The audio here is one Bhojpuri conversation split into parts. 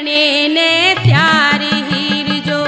करने ने त्यार हीर जो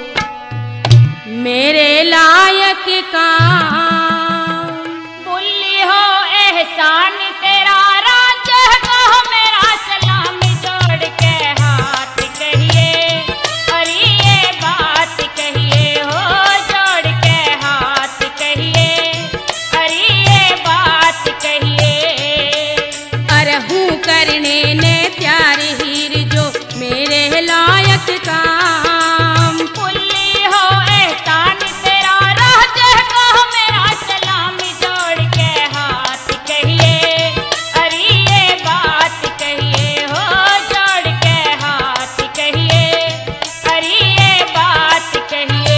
मेरे लायक काम। बुल्ली हो एहसान तेरा रांझे को मेरा सलाम जोड़ के हाथ कहिए, अरे ये बात कहिए हो जोड़ के हाथ कहिए, अरे ये बात कहिए। अरहू करने ने त्यार हीर जो मेरे लायक काम। बुल्ली हो एहसान तेरा रांझे को मेरा सलाम जोड़ के हाथ कहिए, अरे ये बात कहिए हो जोड़ के हाथ कहिए, अरे ये बात कहिए।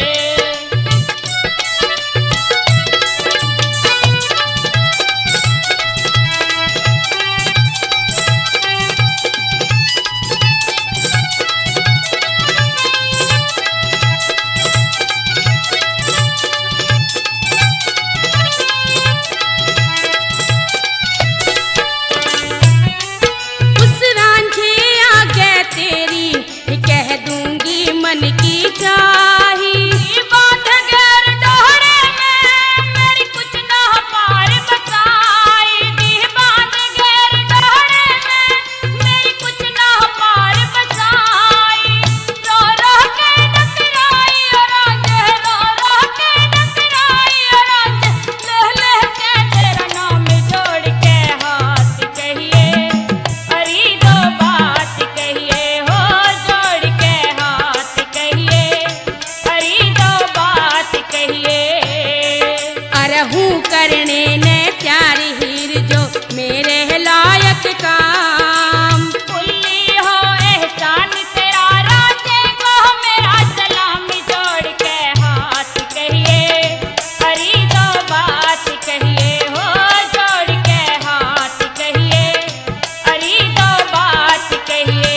उस रांझे आगे तेरी कह दूंगी मन की चाही। बांध गैर डोहरे में मेरी कुछ ना पार बसाई दी, बांध गैर डोहरे में मेरी कुछ ना पार बसाई। रो रो के डकराई और रांझे, रो रो के डकराई और रांझे, लह लह के तेरा नाम जोड़ के हाथ कहिए, अरे दो बात कहिए हो जोड़ के हाथ कहिए, अरे दो बात कहिए। अरहू करने ने त्यार हीर जो मेरे लायक काम। बुल्ली हो एहसान तेरा रांझे को मेरा सलाम जोड़ के हाथ कहिए, अरे दो बात कहिए हो जोड़ के हाथ कहिए, अरे दो बात कहिए।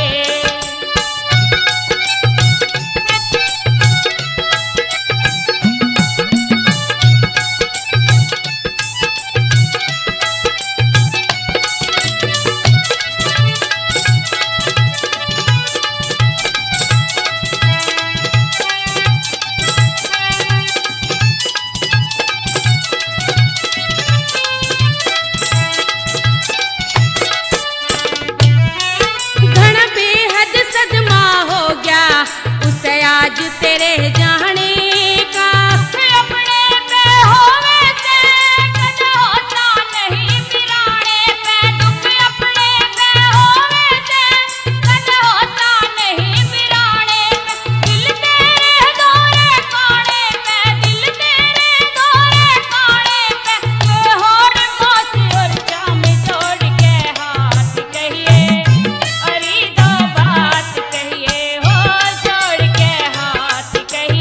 घण बेहद सदमा हो गया उसे आज तेरे जाने का। अपने पे होवे से कद होता नहीं बिराने पे दुख, अपने पे होवे से कद होता नहीं बिराने पे। दिल तेरे दौरे काने पे, दिल तेरे दौरे काने पे, मैं होड़ मोती और जाम जोड़ के हाथ कहिए, अरे दो बात कहिए हो जोड़ के हाथ कहिए,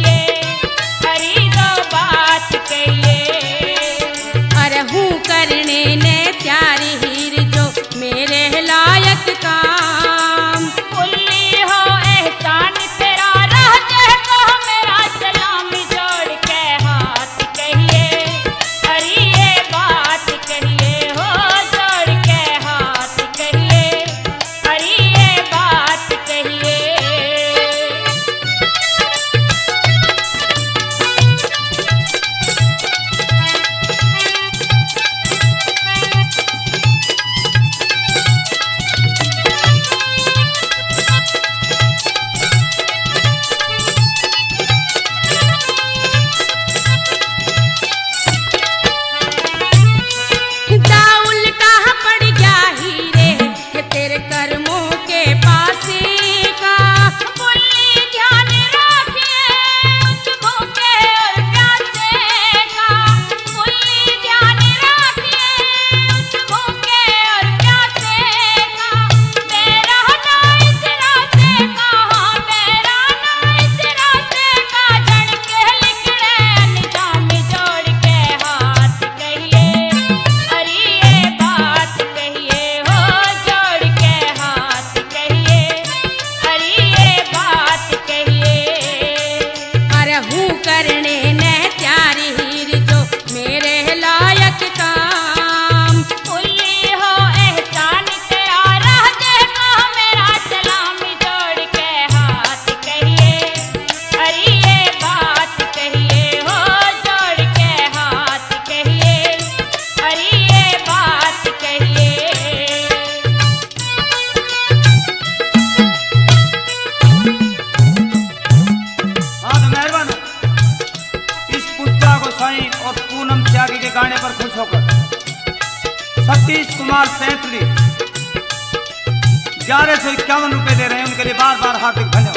खुश होकर सतीश कुमार सैंतली 1151 रुपए दे रहे हैं, उनके लिए बार बार हार्दिक धन्यवाद।